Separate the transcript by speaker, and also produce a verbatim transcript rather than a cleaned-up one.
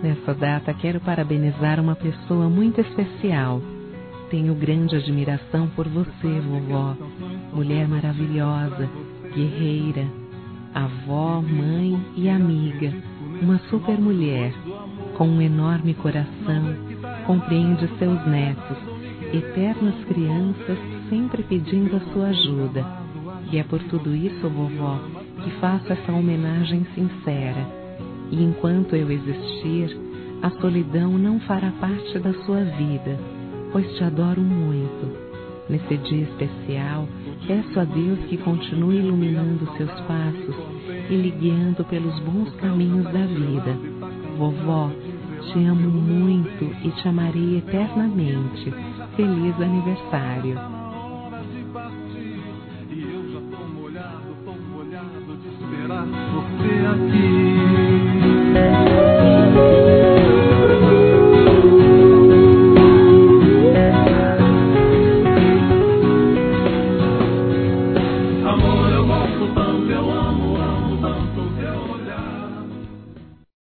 Speaker 1: Nessa data quero parabenizar uma pessoa muito especial. Tenho grande admiração por você, vovó, mulher maravilhosa, guerreira, avó, mãe e amiga, uma super mulher, com um enorme coração, compreende seus netos, eternas crianças sempre pedindo a sua ajuda. E é por tudo isso, vovó, que faço essa homenagem sincera. E enquanto eu existir, a solidão não fará parte da sua vida, pois te adoro muito. Nesse dia especial, peço a Deus que continue iluminando seus passos e lhe guiando pelos bons caminhos da vida. Vovó, te amo muito e te amarei eternamente. Feliz aniversário.
Speaker 2: E eu já tô molhado, tô molhado de esperar você aqui.